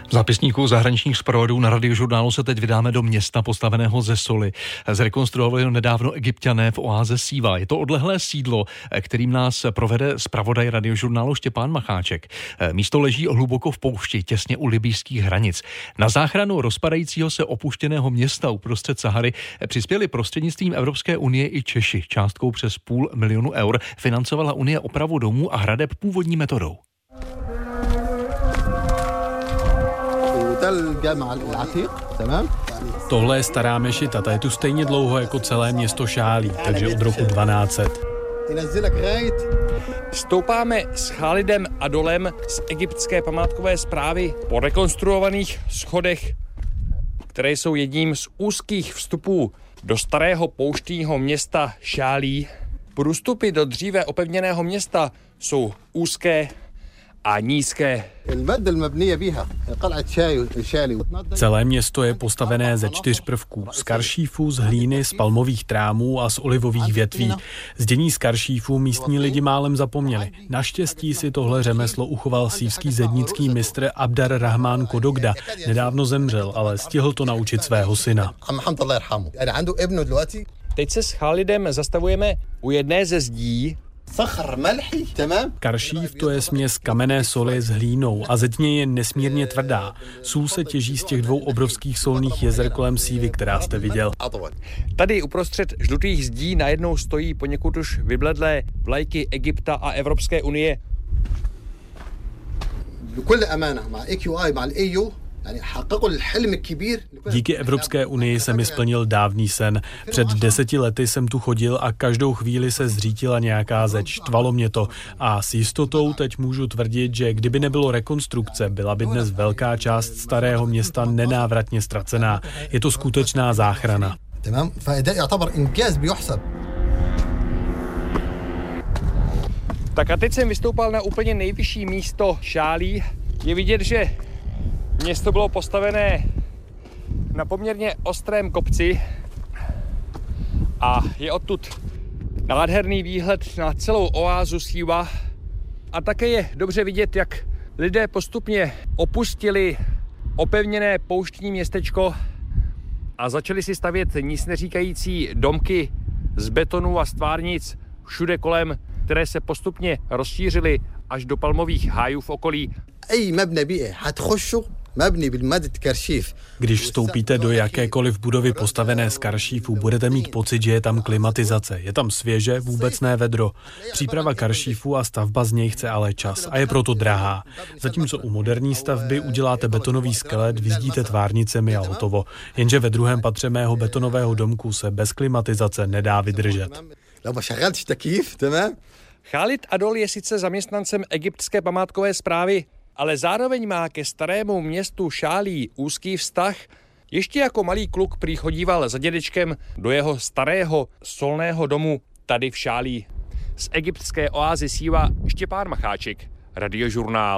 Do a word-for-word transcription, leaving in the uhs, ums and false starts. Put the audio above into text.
V zápisníku zahraničních zpravodajů na Radiožurnálu se teď vydáme do města postaveného ze soli. Zrekonstruovali ho nedávno Egypťané v oáze Síva. Je to odlehlé sídlo, kterým nás provede zpravodaj Radiožurnálu Štěpán Macháček. Místo leží hluboko v poušti, těsně u libyjských hranic. Na záchranu rozpadajícího se opuštěného města uprostřed Sahary přispěli prostřednictvím Evropské unie i Češi. Částkou přes půl milionu eur financovala Unie opravu domů a hradeb původní metodou. Tohle je stará mešita, ta je tu stejně dlouho jako celé město Šálí, takže od roku dvanáct set. Stoupáme s Chálidem Adolem z egyptské památkové správy po rekonstruovaných schodech, které jsou jedním z úzkých vstupů do starého pouštního města Šálí. Průstupy do dříve opevněného města jsou úzké a nízké. Celé město je postavené ze čtyř prvků. Z karšífu, z hlíny, z palmových trámů a z olivových větví. Zdění z karšífu místní lidi málem zapomněli. Naštěstí si tohle řemeslo uchoval sívský zednický mistr Abdar Rahman Kodogda. Nedávno zemřel, ale stihl to naučit svého syna. Teď se s Chálidem zastavujeme u jedné ze zdí. Karšív to je směs kamenné soli s hlínou a zetně je nesmírně tvrdá. Sůl se těží z těch dvou obrovských solných jezer kolem Sívy, která jste viděl. Tady uprostřed žlutých zdí najednou stojí poněkud už vybledlé vlajky Egypta a Evropské unie. Díky Evropské unii se mi splnil dávný sen. Před deseti lety jsem tu chodil a každou chvíli se zřítila nějaká zeď. Štvalo mě to. A s jistotou teď můžu tvrdit, že kdyby nebylo rekonstrukce, byla by dnes velká část starého města nenávratně ztracená. Je to skutečná záchrana. Tak a teď jsem vystoupal na úplně nejvyšší místo Šálí. Je vidět, že město bylo postavené na poměrně ostrém kopci a je odtud nádherný výhled na celou oázu Síva. A také je dobře vidět, jak lidé postupně opustili opevněné pouštní městečko a začali si stavět nic neříkající domky z betonu a stvárnic všude kolem, které se postupně rozšířily až do palmových hájů v okolí. Když vstoupíte do jakékoliv budovy postavené z karšífu, budete mít pocit, že je tam klimatizace. Je tam svěže, vůbec ne vedro. Příprava karšífu a stavba z něj chce ale čas a je proto drahá. Zatímco u moderní stavby uděláte betonový skelet, vyzdíte tvárnicemi a hotovo. Jenže ve druhém patře mého betonového domku se bez klimatizace nedá vydržet. Chálid Adol je sice zaměstnancem egyptské památkové správy, ale zároveň má ke starému městu Šálí úzký vztah. Ještě jako malý kluk prý chodíval za dědečkem do jeho starého solného domu tady v Šálí. Z egyptské oázy Síva Štěpán Macháček, Radiožurnál.